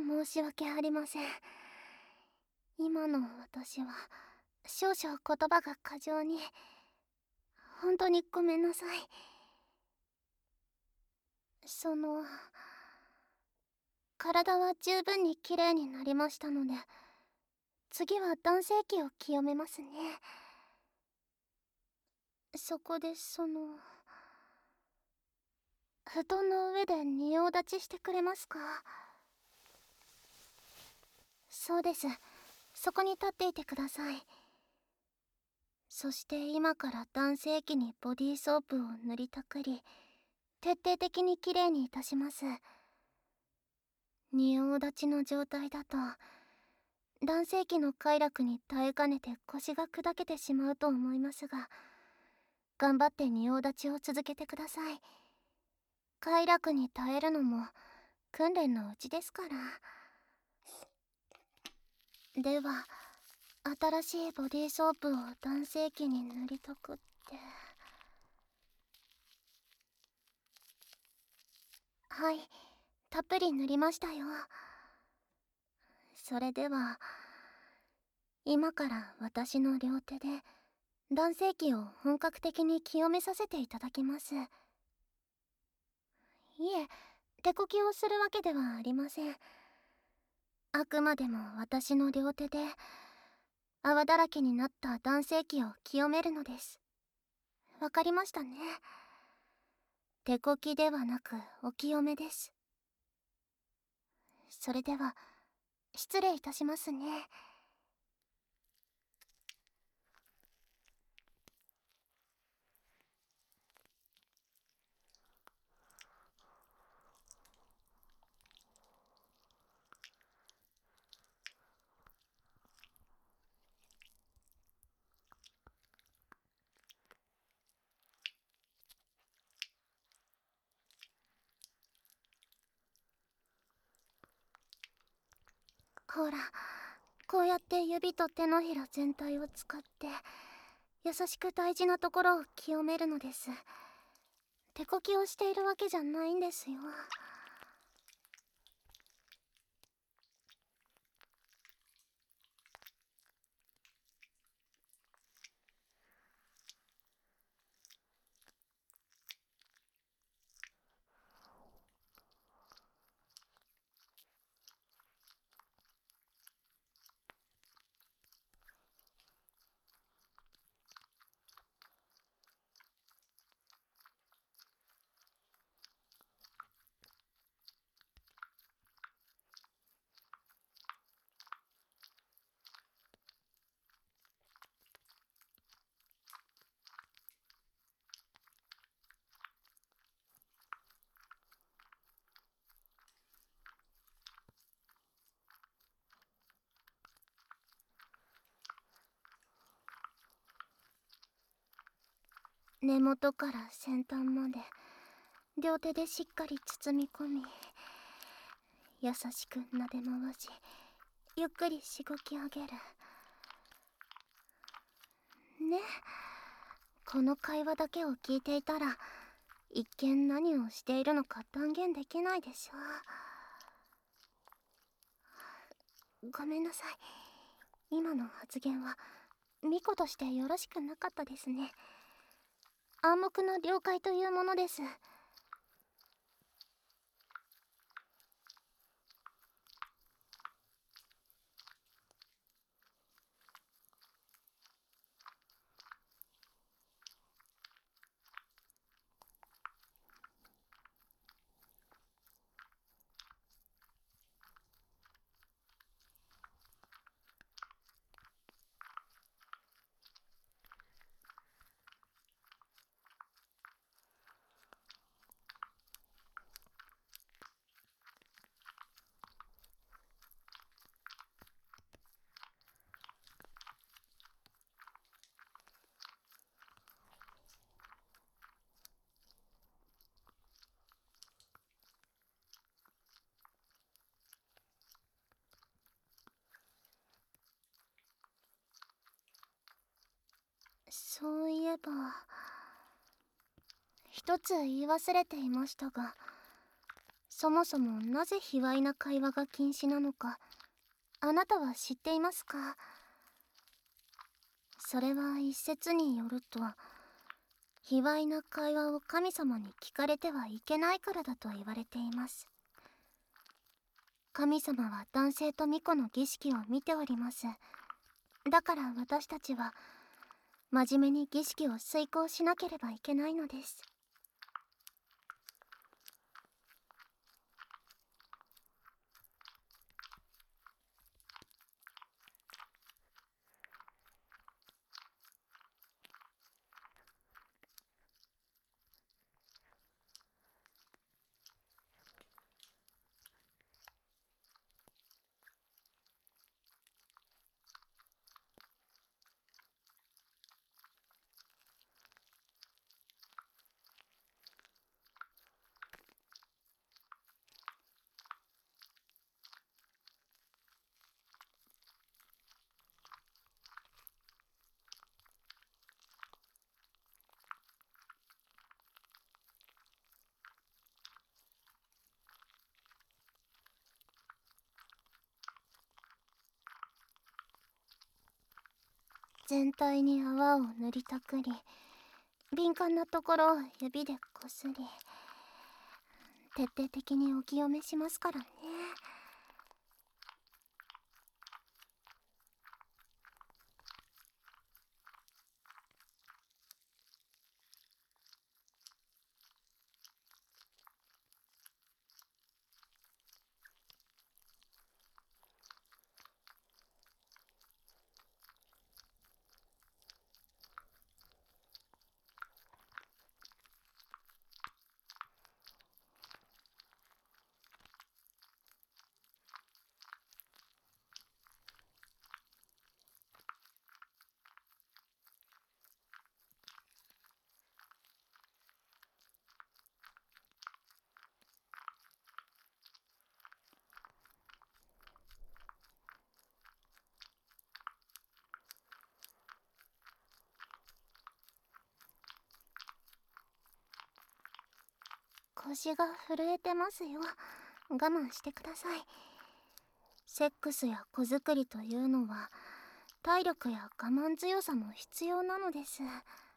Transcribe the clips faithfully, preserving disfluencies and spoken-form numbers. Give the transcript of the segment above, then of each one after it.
申し訳ありません。今の私は少々言葉が過剰に。本当にごめんなさい。その体は十分に綺麗になりましたので、次は男性器を清めますね。そこでその布団の上で仁王立ちしてくれますか？そうです。そこに立っていてください。そして今から男性器にボディーソープを塗りたくり、徹底的にきれいにいたします。仁王立ちの状態だと男性器の快楽に耐えかねて腰が砕けてしまうと思いますが、頑張って仁王立ちを続けてください。快楽に耐えるのも訓練のうちですから。では新しいボディーソープを男性器に塗りたくって。はい、たっぷり塗りましたよ。それでは今から私の両手で男性器を本格的に清めさせていただきます。いえ、手こきをするわけではありません。あくまでも私の両手で泡だらけになった男性器を清めるのです。わかりましたね。手こきではなくお清めです。それでは失礼いたしますね。ほら、こうやって指と手のひら全体を使って優しく大事なところを清めるのです。手こきをしているわけじゃないんですよ。根元から先端まで両手でしっかり包み込み、優しく撫で回し、ゆっくりしごき上げるね。この会話だけを聞いていたら一見何をしているのか断言できないでしょう。ごめんなさい。今の発言は巫女としてよろしくなかったですね。暗黙の了解というものです。そういえば一つ言い忘れていましたが、 そもそもなぜ卑猥な会話が禁止なのか、あなたは知っていますか？それは一説によると、卑猥な会話を神様に聞かれてはいけないからだと言われています。神様は男性と巫女の儀式を見ております。だから私たちは真面目に儀式を遂行しなければいけないのです。全体に泡を塗りたくり、敏感なところを指でこすり、徹底的にお清めしますからね。腰が震えてますよ。我慢してください。セックスや子作りというのは体力や我慢強さも必要なのです。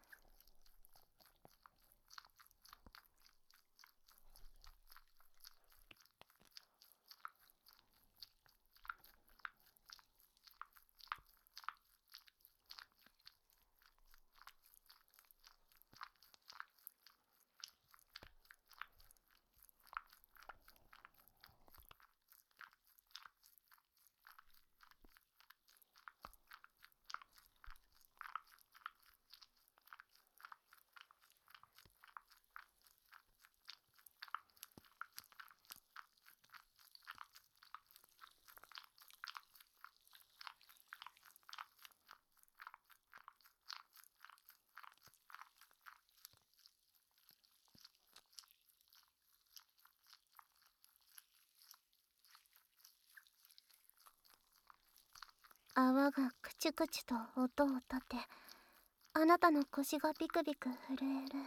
泡がクチュクチュと音を立て、あなたの腰がビクビク震える。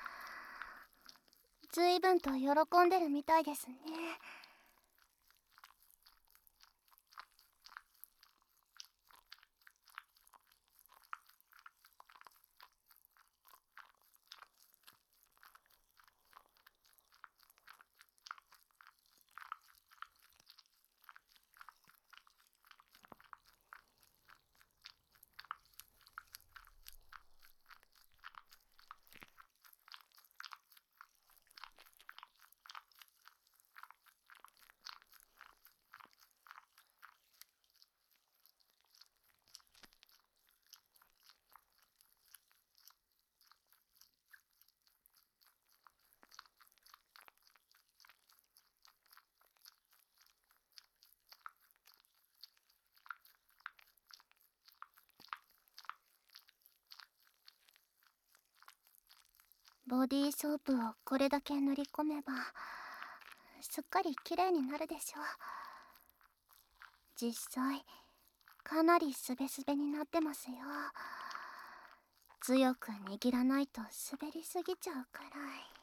ずいぶんと喜んでるみたいですね。ボディーソープをこれだけ塗り込めばすっかり綺麗になるでしょう。実際かなりスベスベになってますよ。強く握らないと滑りすぎちゃうくらい。